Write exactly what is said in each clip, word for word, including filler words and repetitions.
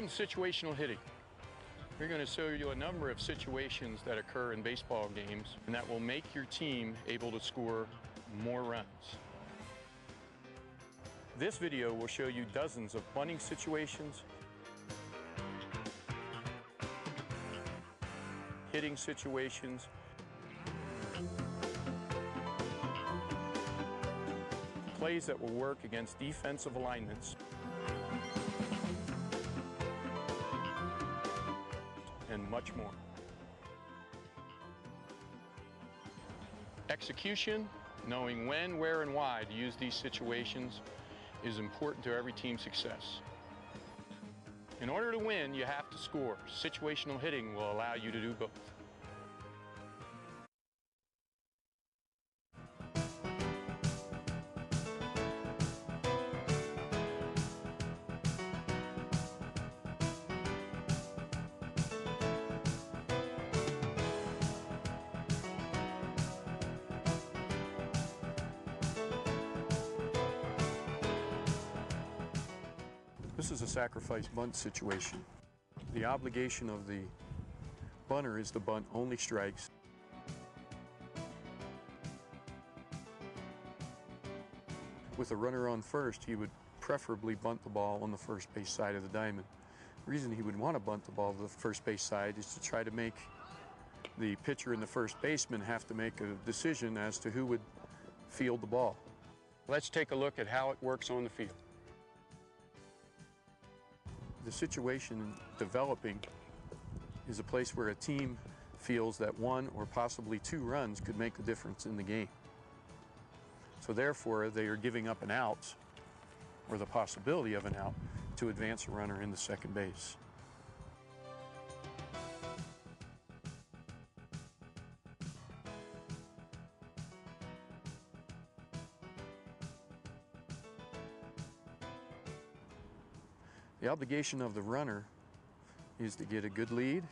situational hitting. We're going to show you a number of situations that occur in baseball games and that will make your team able to score more runs. This video will show you dozens of bunting situations, hitting situations, plays that will work against defensive alignments, and much more. Execution, knowing when, where, and why to use these situations is important to every team's success. In order to win, you have to score. Situational hitting will allow you to do both. This is a sacrifice bunt situation. The obligation of the bunter is to bunt only strikes. With a runner on first, he would preferably bunt the ball on the first base side of the diamond. The reason he would want to bunt the ball to the first base side is to try to make the pitcher and the first baseman have to make a decision as to who would field the ball. Let's take a look at how it works on the field. The situation developing is a place where a team feels that one or possibly two runs could make the difference in the game. So therefore, they are giving up an out, or the possibility of an out, to advance a runner into second base. The obligation of the runner is to get a good lead,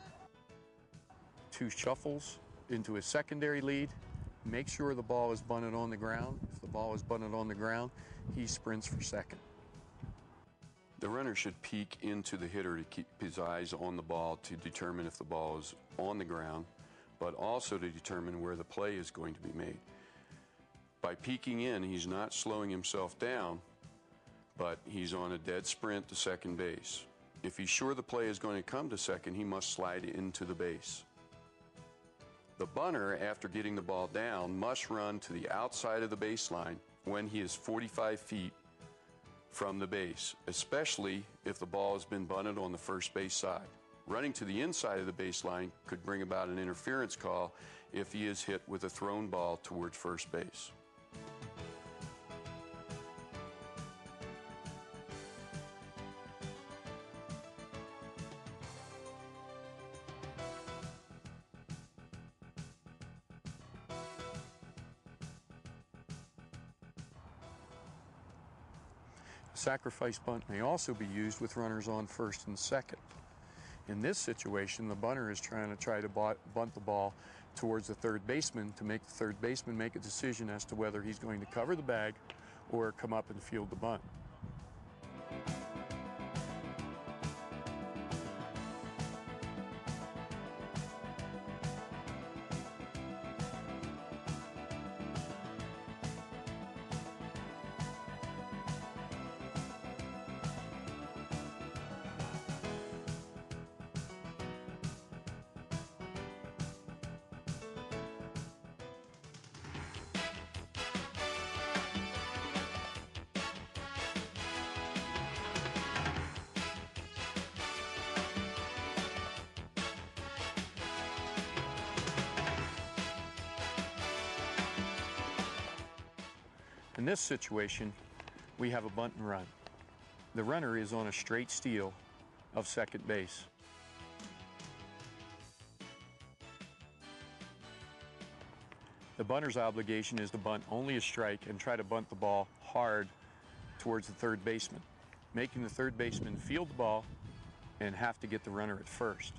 two shuffles into a secondary lead, make sure the ball is bunted on the ground. If the ball is bunted on the ground, he sprints for second. The runner should peek into the hitter to keep his eyes on the ball to determine if the ball is on the ground, but also to determine where the play is going to be made. By peeking in, he's not slowing himself down, but he's on a dead sprint to second base. If he's sure the play is going to come to second, he must slide into the base. The bunter, after getting the ball down, must run to the outside of the baseline when he is forty-five feet from the base, especially if the ball has been bunted on the first base side. Running to the inside of the baseline could bring about an interference call if he is hit with a thrown ball towards first base. Sacrifice bunt may also be used with runners on first and second. In this situation, the bunter is trying to try to bunt the ball towards the third baseman to make the third baseman make a decision as to whether he's going to cover the bag or come up and field the bunt. In this situation, we have a bunt and run. The runner is on a straight steal of second base. The bunter's obligation is to bunt only a strike and try to bunt the ball hard towards the third baseman, making the third baseman field the ball and have to get the runner at first.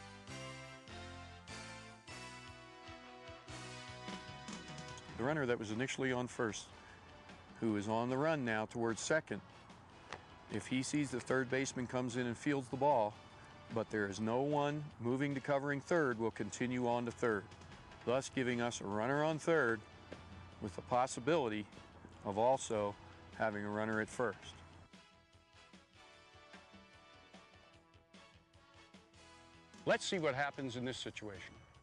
The runner that was initially on first, who is on the run now towards second, If he sees the third baseman comes in and fields the ball, but there is no one moving to covering third, will continue on to third, thus giving us a runner on third with the possibility of also having a runner at first. Let's see what happens in this situation.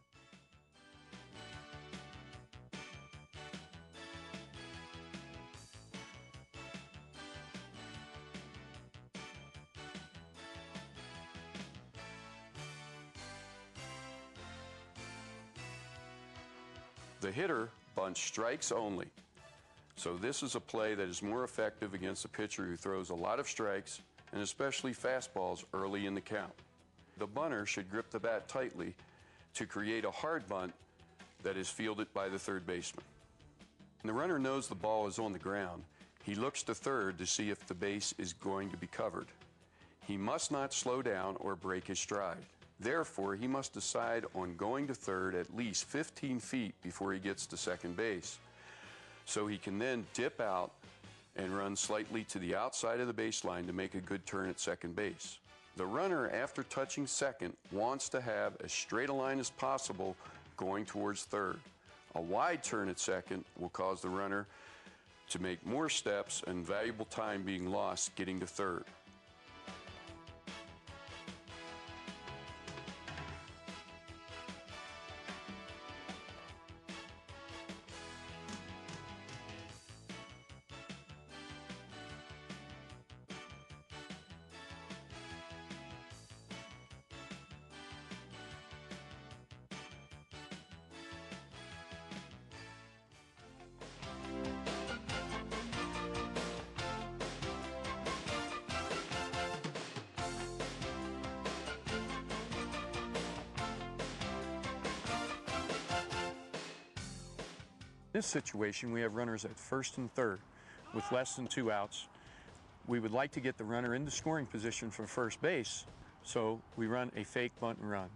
The hitter bunts strikes only. So this is a play that is more effective against a pitcher who throws a lot of strikes, and especially fastballs early in the count. The bunter should grip the bat tightly to create a hard bunt that is fielded by the third baseman. When the runner knows the ball is on the ground, he looks to third to see if the base is going to be covered. He must not slow down or break his stride. Therefore, he must decide on going to third at least fifteen feet before he gets to second base, so he can then dip out and run slightly to the outside of the baseline to make a good turn at second base. The runner, after touching second, wants to have as straight a line as possible going towards third. A wide turn at second will cause the runner to make more steps and valuable time being lost getting to third. In this situation, we have runners at first and third with less than two outs. We would like to get the runner into scoring position from first base, so we run a fake bunt and run.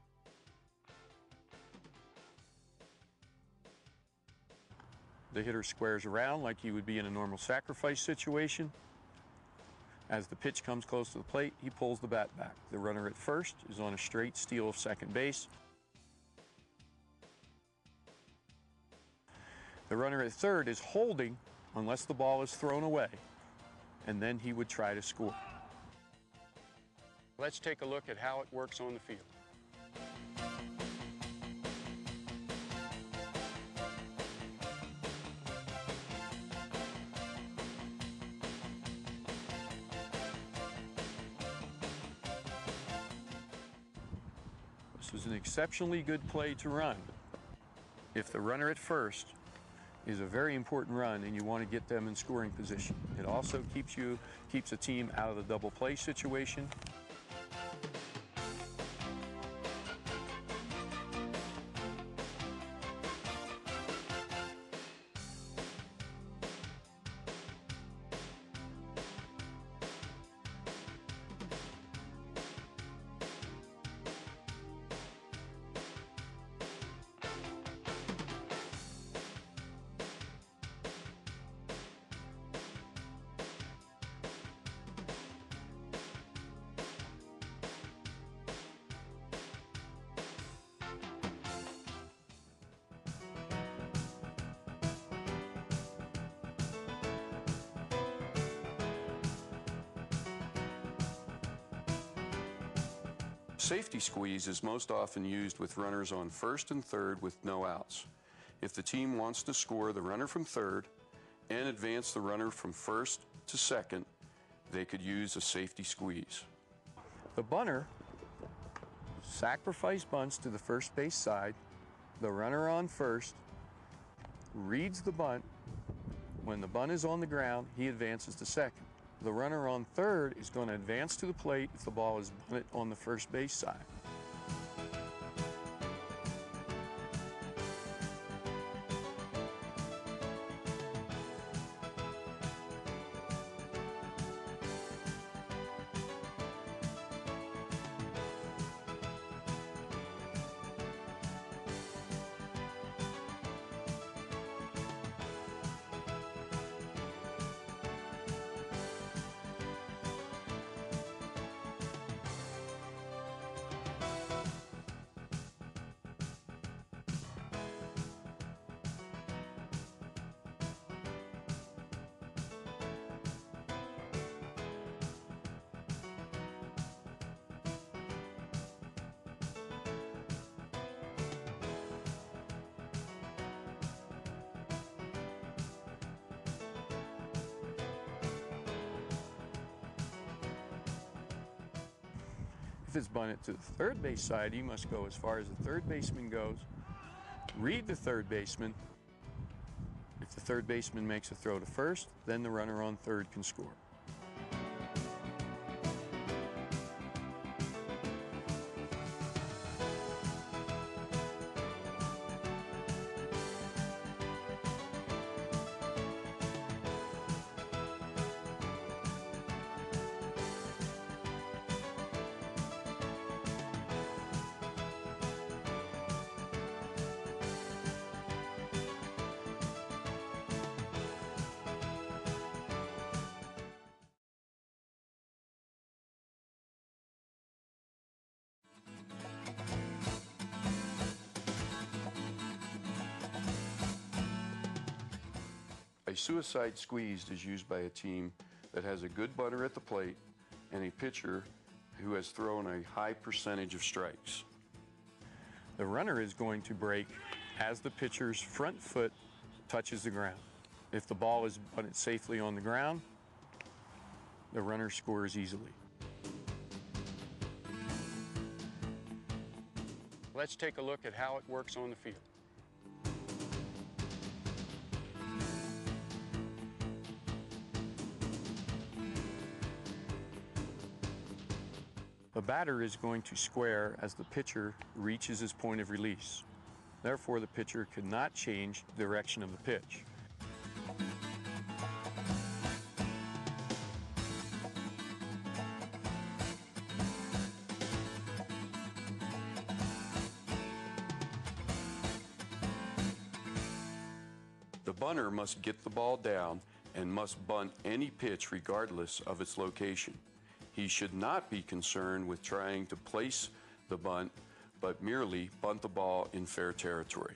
The hitter squares around like he would be in a normal sacrifice situation. As the pitch comes close to the plate, he pulls the bat back. The runner at first is on a straight steal of second base. The runner at third is holding unless the ball is thrown away, and then he would try to score. Let's take a look at how it works on the field. This was an exceptionally good play to run. If the runner at first is a very important run and you want to get them in scoring position. It also keeps you keeps a team out of the double play situation. Safety squeeze is most often used with runners on first and third with no outs. If the team wants to score the runner from third and advance the runner from first to second, they could use a safety squeeze. The bunter sacrifice bunts to the first base side. The runner on first reads the bunt. When the bunt is on the ground, he advances to second. The runner on third is going to advance to the plate if the ball is bunted on the first base side. If it's bunted to the third base side, you must go as far as the third baseman goes, read the third baseman. If the third baseman makes a throw to first, then the runner on third can score. A suicide squeeze is used by a team that has a good bunter at the plate and a pitcher who has thrown a high percentage of strikes. The runner is going to break as the pitcher's front foot touches the ground. If the ball is bunted safely on the ground, the runner scores easily. Let's take a look at how it works on the field. The batter is going to square as the pitcher reaches his point of release. Therefore, the pitcher cannot change the direction of the pitch. The bunter must get the ball down and must bunt any pitch regardless of its location. He should not be concerned with trying to place the bunt, but merely bunt the ball in fair territory.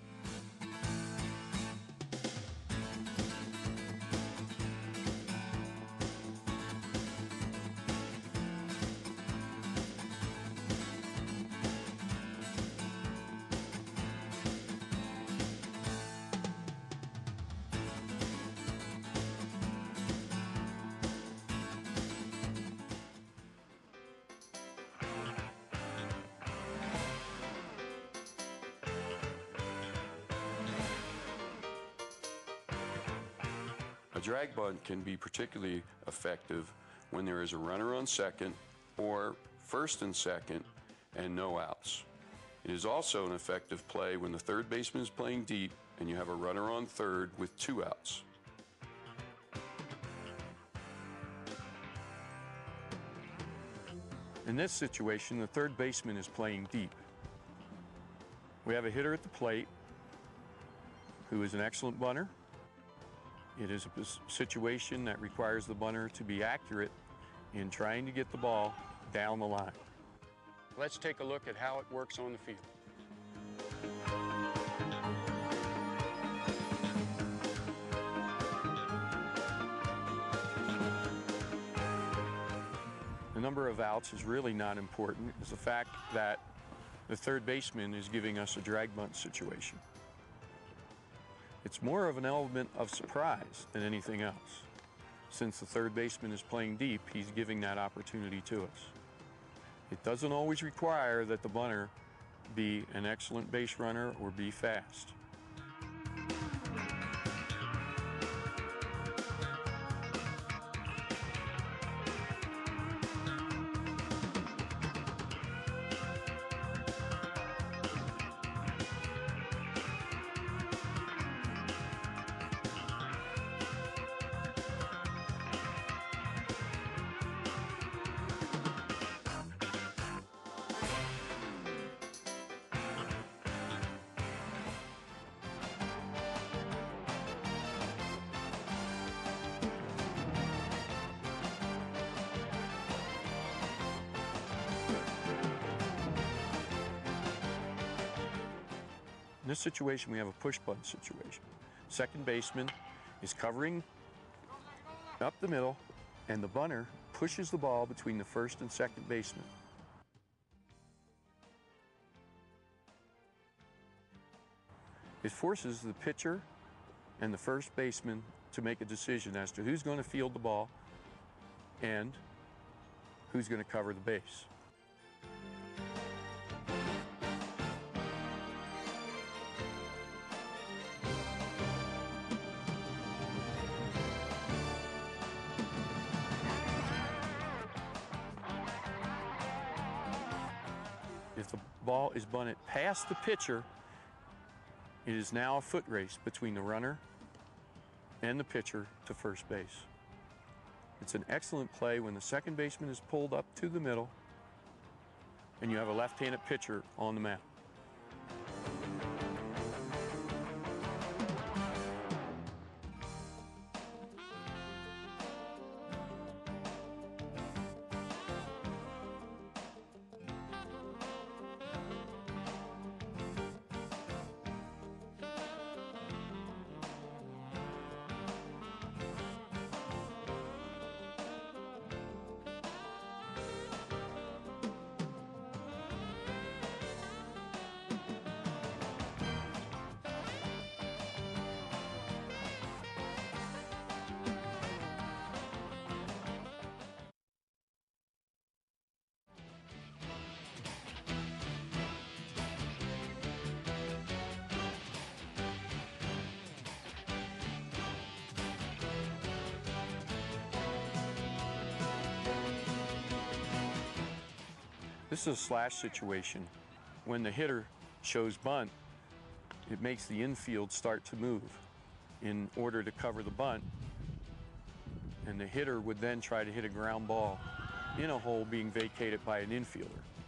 A drag bunt can be particularly effective when there is a runner on second or first and second and no outs. It is also an effective play when the third baseman is playing deep and you have a runner on third with two outs. In this situation, the third baseman is playing deep. We have a hitter at the plate who is an excellent bunter. It is a situation that requires the bunter to be accurate in trying to get the ball down the line. Let's take a look at how it works on the field. The number of outs is really not important. It's the fact that the third baseman is giving us a drag bunt situation. It's more of an element of surprise than anything else. Since the third baseman is playing deep, he's giving that opportunity to us. It doesn't always require that the bunter be an excellent base runner or be fast. In this situation, we have a push bunt situation. Second baseman is covering up the middle, and the bunter pushes the ball between the first and second baseman. It forces the pitcher and the first baseman to make a decision as to who's going to field the ball and who's going to cover the base. ball is bunted past the pitcher, it is now a foot race between the runner and the pitcher to first base. It's an excellent play when the second baseman is pulled up to the middle and you have a left-handed pitcher on the mound. This is a slash situation. When the hitter shows bunt, it makes the infield start to move in order to cover the bunt, and the hitter would then try to hit a ground ball in a hole being vacated by an infielder.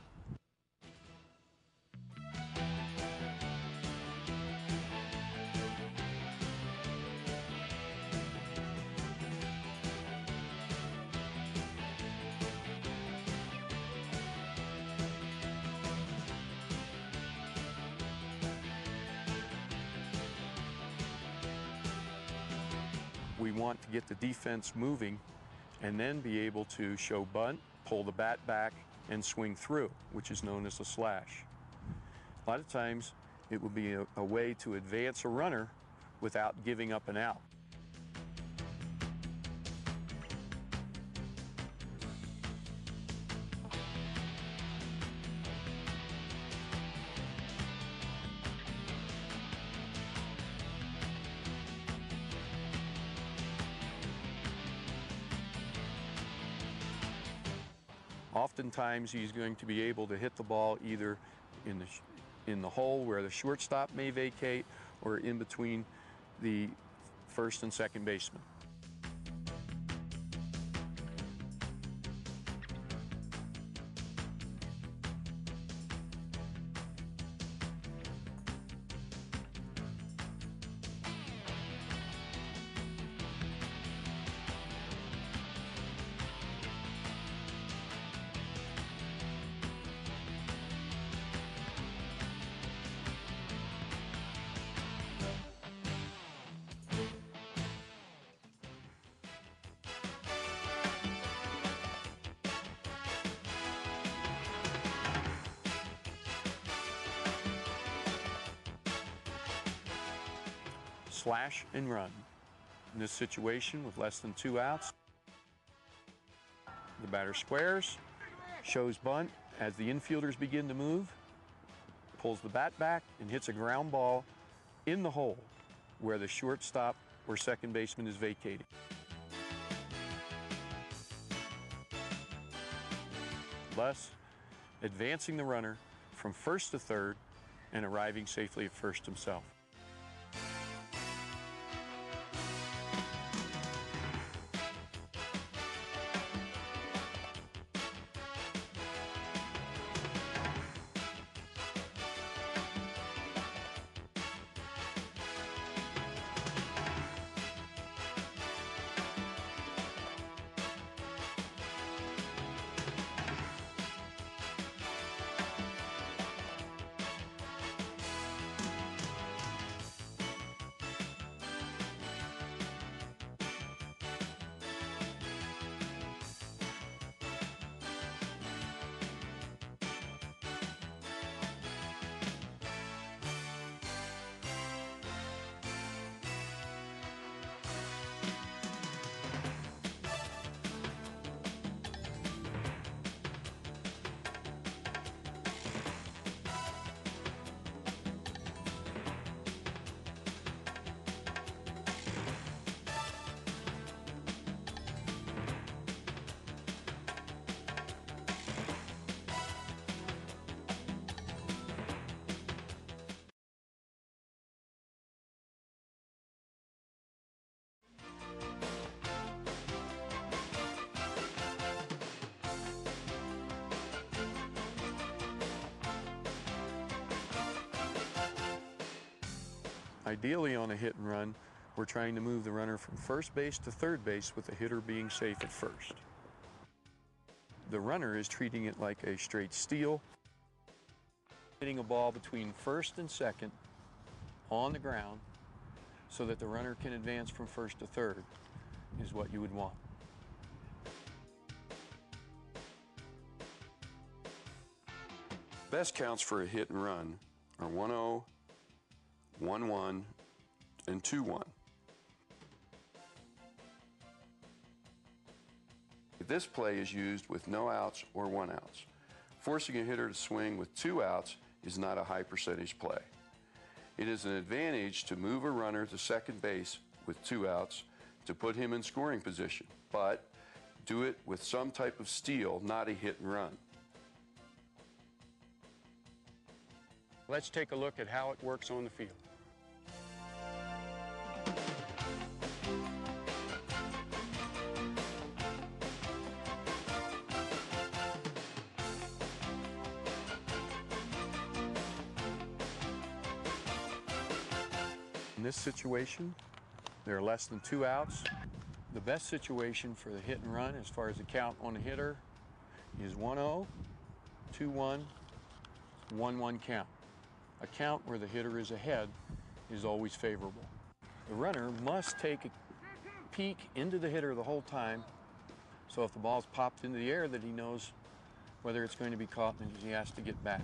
We want to get the defense moving and then be able to show bunt, pull the bat back, and swing through, which is known as a slash. A lot of times it will be a, a way to advance a runner without giving up an out. Oftentimes he's going to be able to hit the ball either in the, sh in the hole where the shortstop may vacate or in between the first and second baseman. Slash and run. In this situation with less than two outs, the batter squares, shows bunt as the infielders begin to move, pulls the bat back and hits a ground ball in the hole where the shortstop or second baseman is vacating. Thus, advancing the runner from first to third and arriving safely at first himself. Ideally on a hit and run, we're trying to move the runner from first base to third base with the hitter being safe at first. The runner is treating it like a straight steal, hitting a ball between first and second on the ground so that the runner can advance from first to third is what you would want. Best counts for a hit and run are one oh, one one, and two one. This play is used with no outs or one outs. Forcing a hitter to swing with two outs is not a high percentage play. It is an advantage to move a runner to second base with two outs to put him in scoring position, but do it with some type of steal, not a hit and run. Let's take a look at how it works on the field. In this situation, there are less than two outs. The best situation for the hit and run as far as the count on a hitter is one oh, two one, one one count. A count where the hitter is ahead is always favorable. The runner must take a peek into the hitter the whole time, so if the ball's popped into the air that he knows whether it's going to be caught and he has to get back.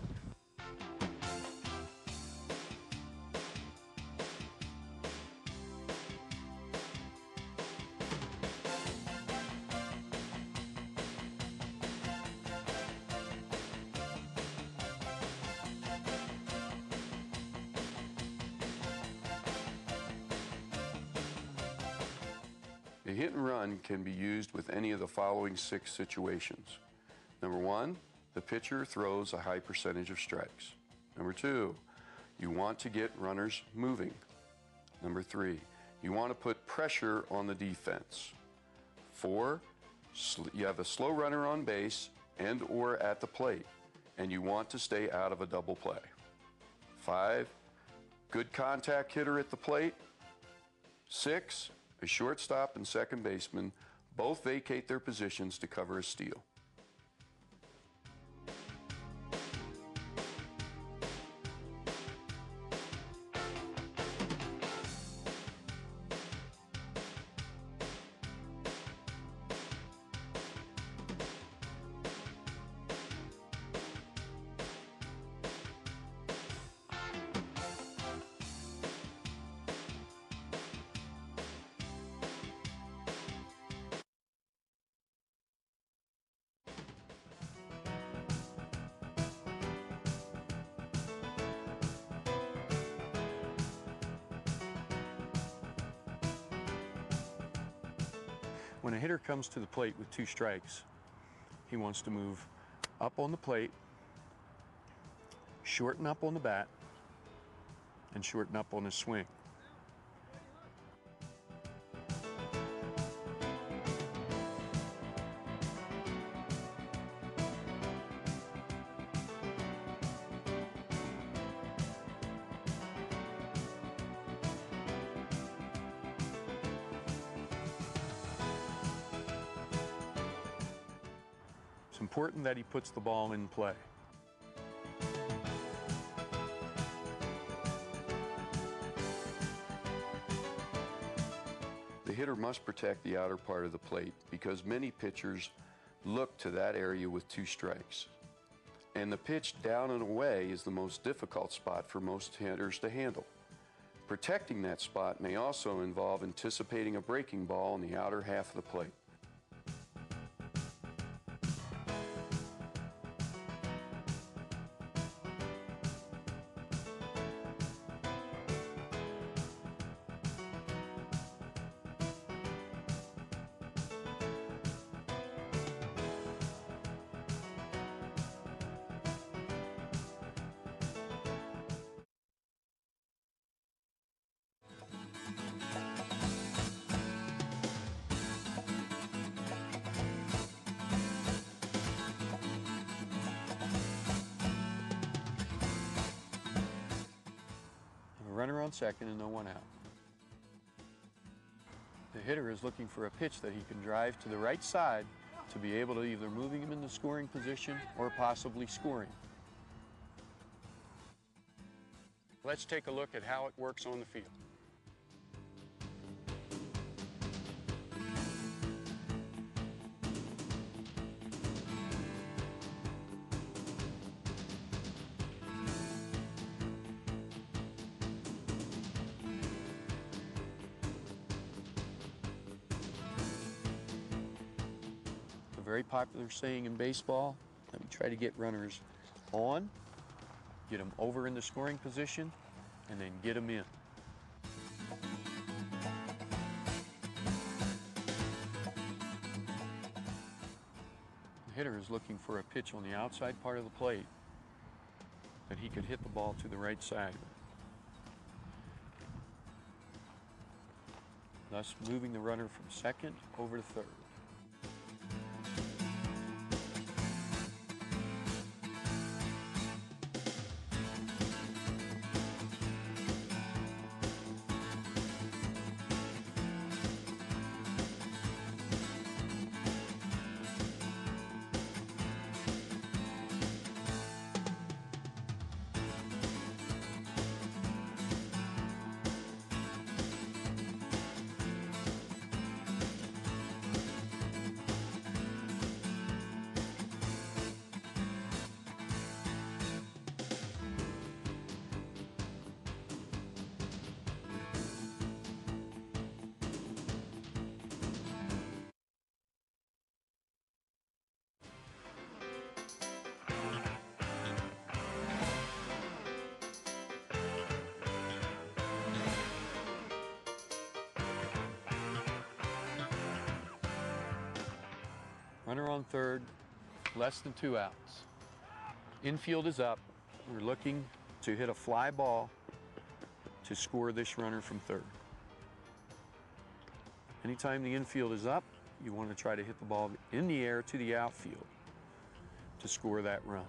A hit and run can be used with any of the following six situations. Number one, the pitcher throws a high percentage of strikes. Number two, you want to get runners moving. Number three, you want to put pressure on the defense. Four, you have a slow runner on base and or at the plate, and you want to stay out of a double play. Five, good contact hitter at the plate. Six, a shortstop and second baseman both vacate their positions to cover a steal. When a hitter comes to the plate with two strikes, he wants to move up on the plate, shorten up on the bat, and shorten up on his swing. It's important that he puts the ball in play. The hitter must protect the outer part of the plate because many pitchers look to that area with two strikes. And the pitch down and away is the most difficult spot for most hitters to handle. Protecting that spot may also involve anticipating a breaking ball in the outer half of the plate. A runner on second and no one out. The hitter is looking for a pitch that he can drive to the right side to be able to either moving him in the scoring position or possibly scoring. Let's take a look at how it works on the field. A very popular saying in baseball that we try to get runners on, get them over in the scoring position, and then get them in. The hitter is looking for a pitch on the outside part of the plate that he could hit the ball to the right side, thus moving the runner from second over to third. Runner on third, less than two outs. Infield is up. We're looking to hit a fly ball to score this runner from third. Anytime the infield is up, you want to try to hit the ball in the air to the outfield to score that run.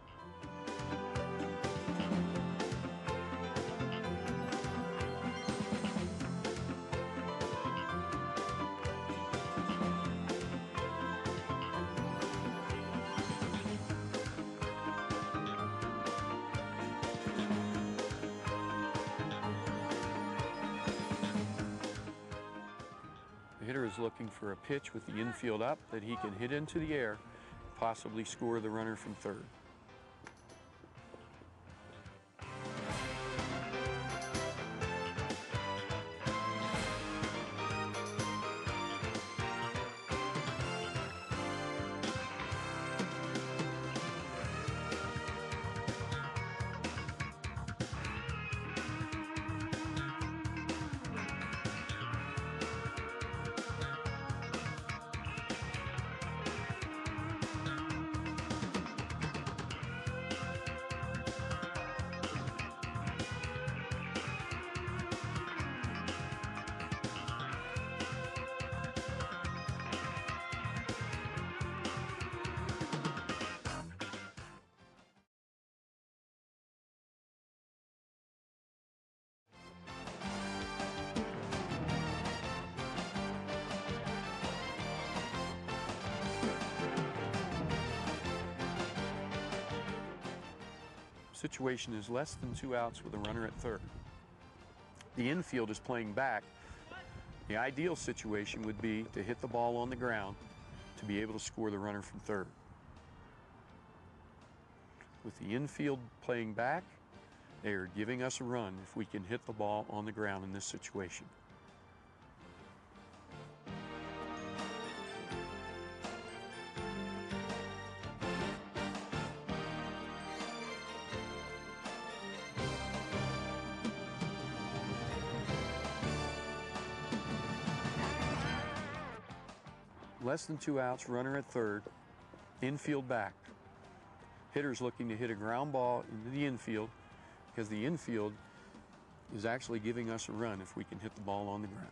The hitter is looking for a pitch with the infield up that he can hit into the air, possibly score the runner from third. Situation is less than two outs with a runner at third. The infield is playing back. The ideal situation would be to hit the ball on the ground to be able to score the runner from third. With the infield playing back, they are giving us a run if we can hit the ball on the ground in this situation. Less than two outs, runner at third, infield back. Hitter's looking to hit a ground ball into the infield because the infield is actually giving us a run if we can hit the ball on the ground.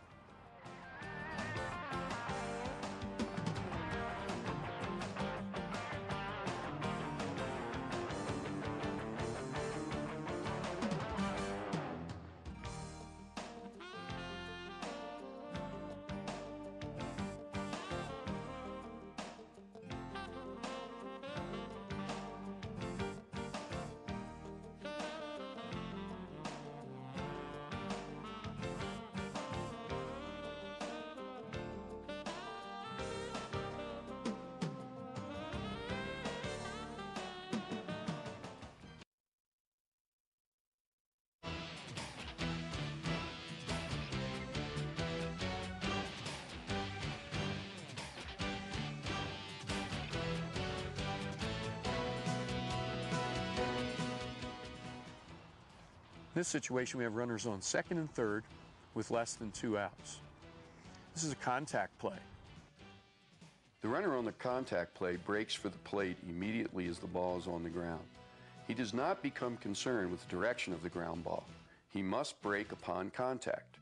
In this situation, we have runners on second and third with less than two outs. This is a contact play. The runner on the contact play breaks for the plate immediately as the ball is on the ground. He does not become concerned with the direction of the ground ball. He must break upon contact.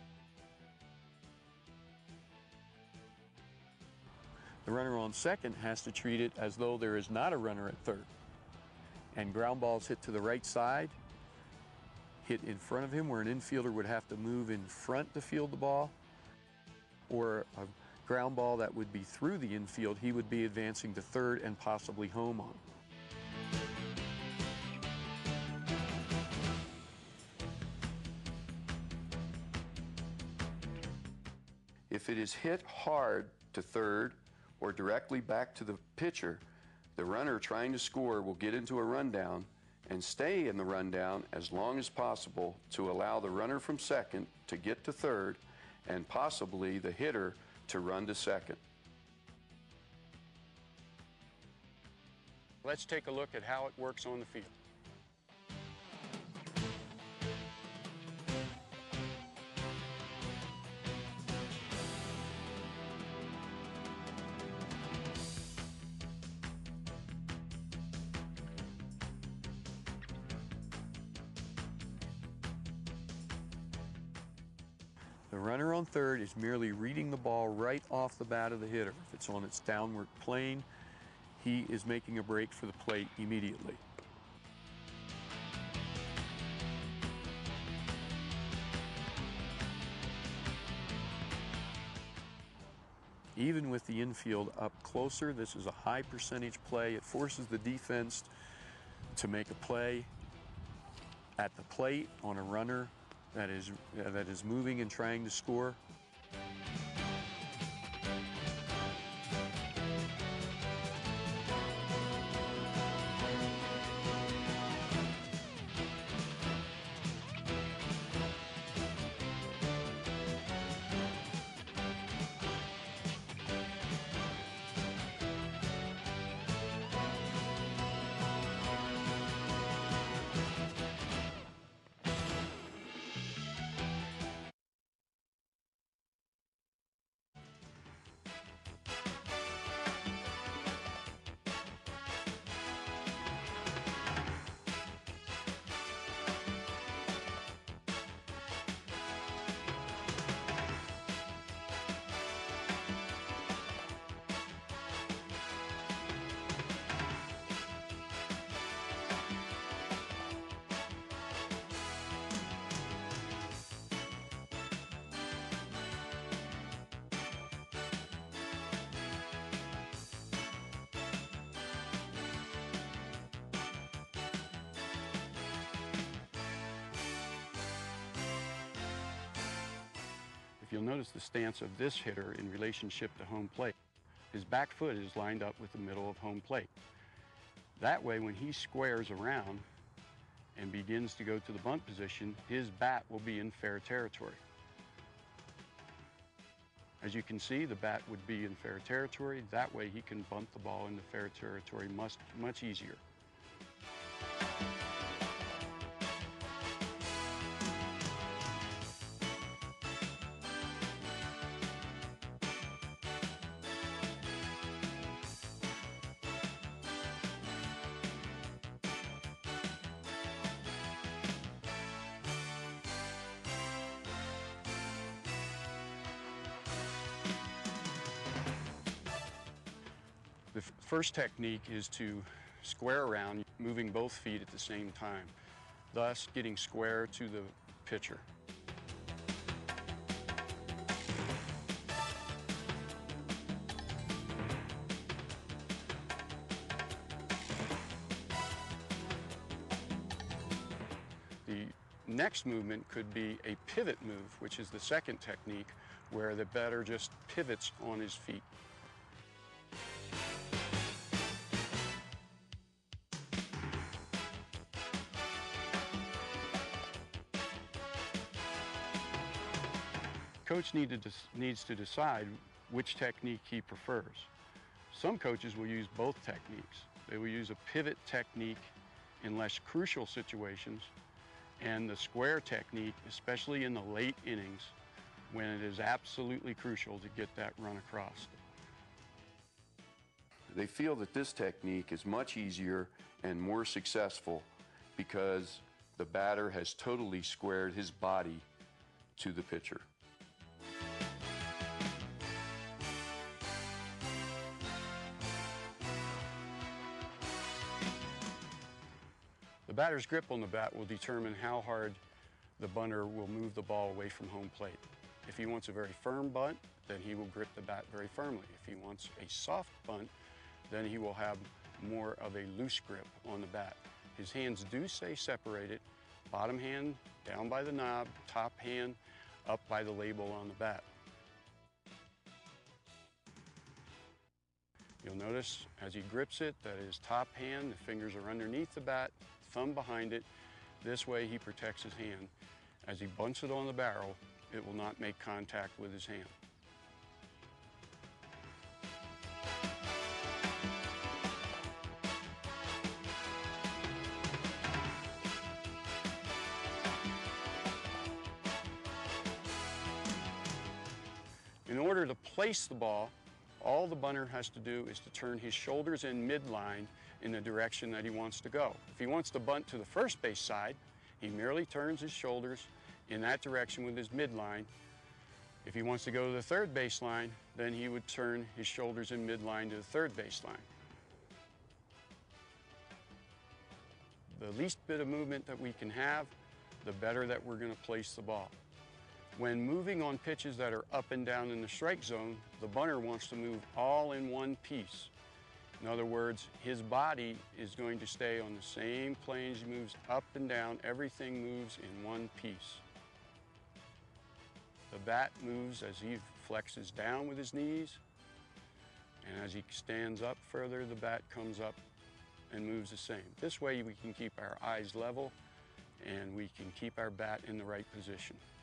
The runner on second has to treat it as though there is not a runner at third. And ground balls hit to the right side, hit in front of him where an infielder would have to move in front to field the ball, or a ground ball that would be through the infield, he would be advancing to third and possibly home on. If it is hit hard to third or directly back to the pitcher, the runner trying to score will get into a rundown and stay in the rundown as long as possible to allow the runner from second to get to third and possibly the hitter to run to second. Let's take a look at how it works on the field. The runner on third is merely reading the ball right off the bat of the hitter. If it's on its downward plane, he is making a break for the plate immediately. Even with the infield up closer, this is a high percentage play. It forces the defense to make a play at the plate on a runner that is, uh, that is moving and trying to score. You'll notice the stance of this hitter in relationship to home plate. His back foot is lined up with the middle of home plate. That way, when he squares around and begins to go to the bunt position, his bat will be in fair territory. As you can see, the bat would be in fair territory. That way, he can bunt the ball into fair territory much, much easier. The first technique is to square around, moving both feet at the same time, thus getting square to the pitcher. The next movement could be a pivot move, which is the second technique, where the batter just pivots on his feet. Coach need to needs to decide which technique he prefers. Some coaches will use both techniques. They will use a pivot technique in less crucial situations and the square technique, especially in the late innings when it is absolutely crucial to get that run across. They feel that this technique is much easier and more successful because the batter has totally squared his body to the pitcher. The batter's grip on the bat will determine how hard the bunter will move the ball away from home plate. If he wants a very firm bunt, then he will grip the bat very firmly. If he wants a soft bunt, then he will have more of a loose grip on the bat. His hands do stay separated, bottom hand down by the knob, top hand up by the label on the bat. You'll notice as he grips it that his top hand, the fingers are underneath the bat, thumb behind it. This way he protects his hand. As he bunts it on the barrel, it will not make contact with his hand. In order to place the ball, all the bunter has to do is to turn his shoulders in midline in the direction that he wants to go. If he wants to bunt to the first base side, he merely turns his shoulders in that direction with his midline. If he wants to go to the third baseline, then he would turn his shoulders in midline to the third baseline. The least bit of movement that we can have, the better that we're going to place the ball. When moving on pitches that are up and down in the strike zone, the bunter wants to move all in one piece. In other words, his body is going to stay on the same plane as he moves up and down. Everything moves in one piece. The bat moves as he flexes down with his knees, and as he stands up further, the bat comes up and moves the same. This way we can keep our eyes level and we can keep our bat in the right position.